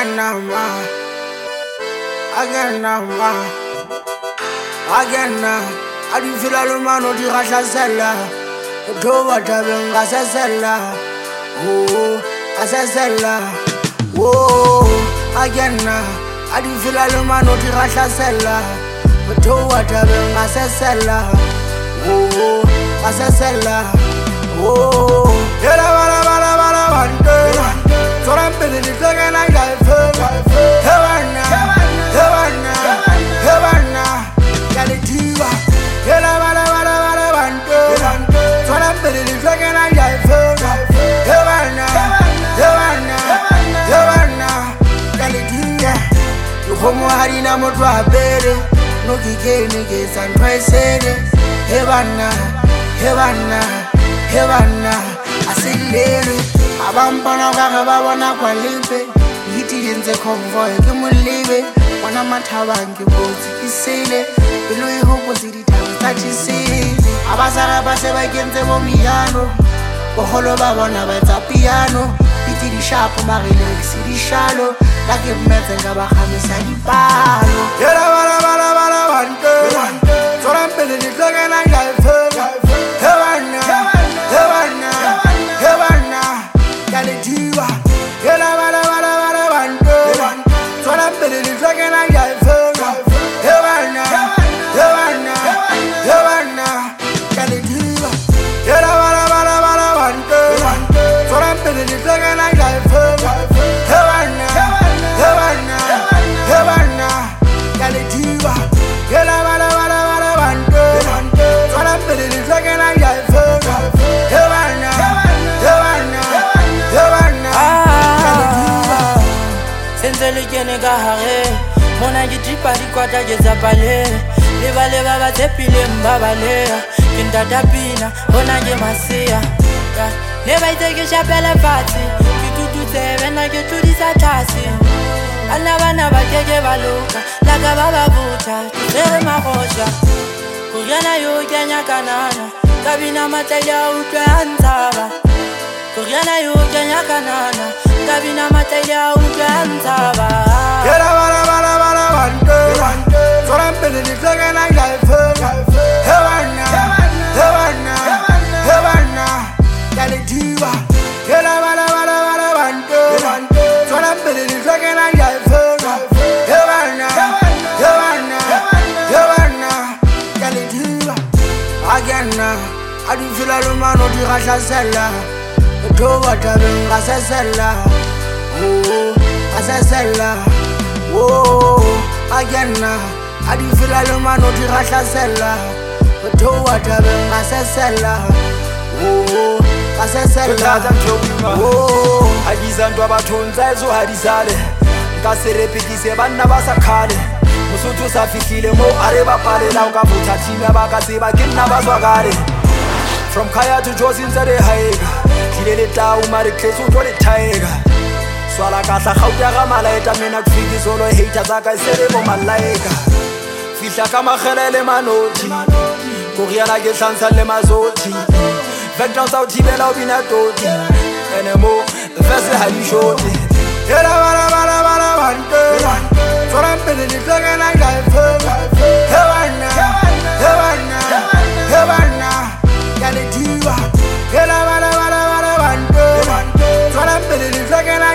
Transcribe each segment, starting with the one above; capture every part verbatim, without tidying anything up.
Again now, ma. Again now, ma. Again now. I do feel a man who did a seller. The door was having a seller. Oh, a seller. Whoa, again now. I do feel a man who did a seller. The door was having a seller. Oh, a seller. Oh, yeah, bala bala bala one day. So I'm feeling it again. I got feel. Heaven, heaven, heaven. Got it diva. Yeah, bala bala bala one day. So I'm feeling it again. I got feel. Heaven, heaven, heaven. Got it diva. You come hard na mo twa bere. No kike nige san twaisere. Heaven, heaven. Heaven, I say lady, Abampana Gabana Qualipe, Litty in the convoy, Kimulive, one of my Tawanki boats, is sailor, below a hope was it that you see. Abasara Baseva against the Momiano, Boholova one of a piano, Pity the sharp Marilyn, city shallow, like a method of a Hamisani Palo. Yellow, one girl, so I'm feeling it like an eye. Heaven, Heaven, heaven, got it diva. Yella, wada, wada, wada, one girl. So I'm feeling it like an eye. Heaven, heaven, heaven, got it diva. Yella, wada, wada, wada, one girl. So I'm feeling it like an eye. Heaven, heaven, heaven, got it diva. Yella, wada, wada, wada, one girl. So I'm feeling it like an eye. Mona jipa di kwata jeza pale Leva leva ba tepile mbabale Kinda tapina, ona je masia Neba iteke chapele fati Kitutu teve na kitudi satasi Anabana bateke baluka Laka baba vuta, tutere makosha Kuriana yu kenya kanana Kabina mateja utwe antaba Kuriana yu kenya kanana Kabina mateja utwe antaba Yera bala bala bala one day. So I'm feeling it like an eye. Heaven, heaven, heaven, got it diva. Yera bala bala bala one day. So I'm feeling it like an eye. Heaven, heaven, heaven, got it diva. Again now, I do feel a man who did a seller. The door was having a seller. Oh, a seller. Whoa, again now, I do feel a man who did a seller. But do what I seller. Whoa, a seller. Whoa, I designed to about tones as well. Hadizade, Casserepiti, Bana Basakade, Musutu Safikile, Mo Areba Pale, Lauka, Tina Bakasiba, Kinabazagari. From Kaya to Josin Zade Haig, she did it down, Marikesu to the tiger. Swala kasa khawtega malaita mina kufiki solo hater zaka iselebo malaika fihla kama khelele manoti kuriana ke hlansa le mazoti vector sa uthibela ubina toti enemo vese hali shoti yela bala bala bala wante so I'm feeling it like an eye. Heaven, heaven, heaven, got it diva. Yela bala bala bala wante so I'm feeling it like an eye.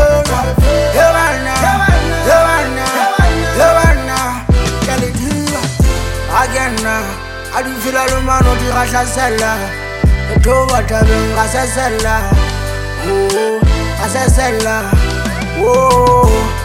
Again now, I do feel a man who did a seller. The door was having a seller. Oh, a seller. Whoa.